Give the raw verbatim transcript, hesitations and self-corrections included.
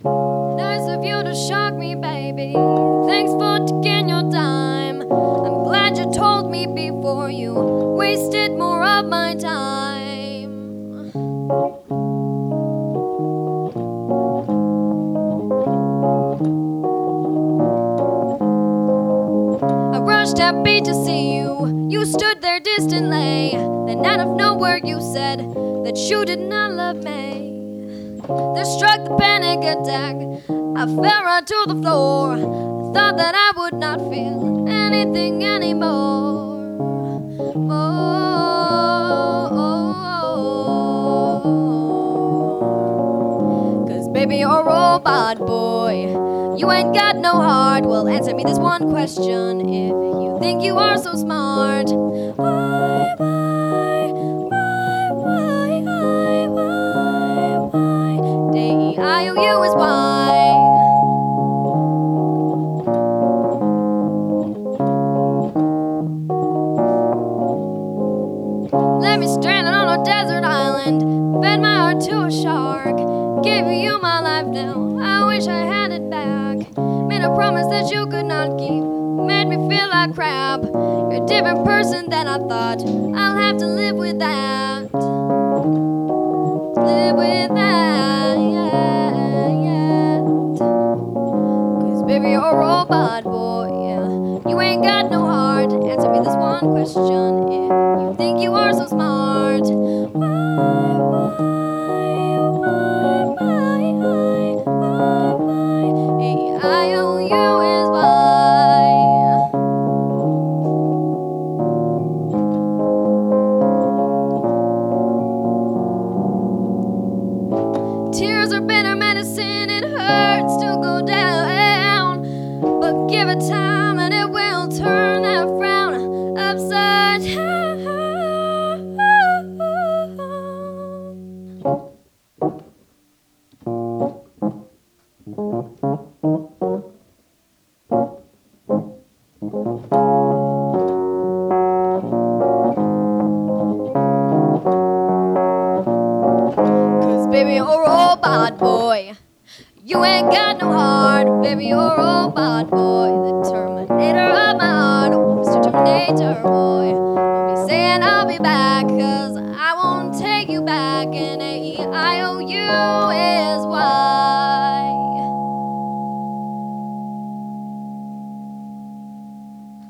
Nice of you to shock me, baby. Thanks for taking your time. I'm glad you told me before you wasted more of my time. I rushed happy to see you. You stood there distantly. Then out of nowhere you said that you did not love me. There struck the panic attack. I fell right to the floor. I thought that I would not feel anything anymore. Oh, cause baby, you're a robot boy. You ain't got no heart. Well, answer me this one question. If you think you are so smart, why, why, why, why, why, why, why? D E I O U is why. Let me stranded on a desert island, fed my heart to a shark, gave you my life now, I wish I had it back. Made a promise that you could not keep, made me feel like crap. You're a different person than I thought, I'll have to live with that. Live with that, yeah, yeah. Cause baby, you're a robot boy, yeah. You ain't got no heart. Answer me this one question. If you think you are so smart, why, why, why, why, why, why, why? A I O U is why. Tears are bitter medicine. It hurts to go down, but give it time and it will turn that frown upside down. Cause baby, you're a robot boy. You ain't got no heart. Baby, you're a robot boy. The Terminator of my heart. Oh, Mister Terminator boy.